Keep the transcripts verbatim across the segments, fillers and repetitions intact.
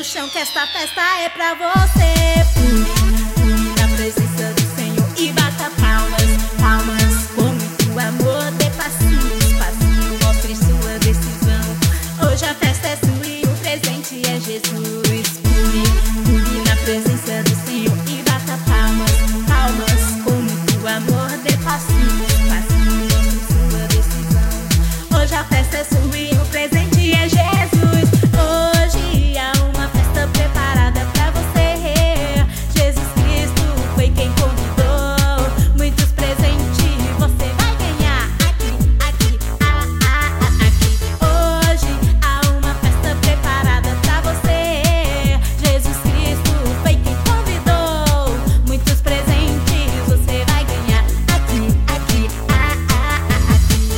chão que esta festa é pra você. Pule, pule na presença do Senhor e bata palmas, palmas com muito amor. Dê passinho, passinho, mostre sua decisão. Hoje a festa é sua e o presente é Jesus. Pule, pule na presença do Senhor e bata palmas, palmas com muito amor. Dê passinho, passinho, mostre sua decisão. Hoje a festa é sua e o presente é Jesus. Hoje há uma festa preparada pra você. Jesus Cristo foi quem convidou. Muitos presentes você vai ganhar aqui, aqui, ah, ah, ah, aqui. Hoje há uma festa preparada pra você. Jesus Cristo foi quem convidou. Muitos presentes você vai ganhar aqui, aqui, ah, ah, ah, aqui.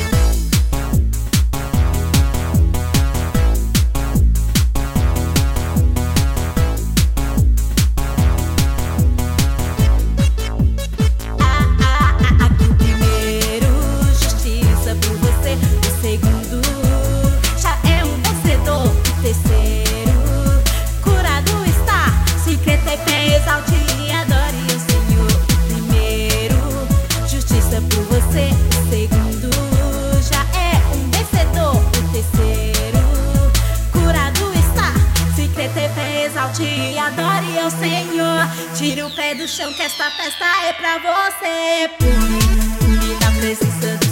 Ah, ah, ah, aqui o primeiro, justiça por você. O segundo, já é um vencedor. O terceiro, curado está. Se crer, ter fé, exalte e adore o Senhor. O primeiro, justiça por você. O segundo, já é um vencedor. O terceiro, curado está. Se crer, ter fé, exalte e adore ao Senhor. Tire o pé do chão que esta festa é pra você. Pule, pule na presença do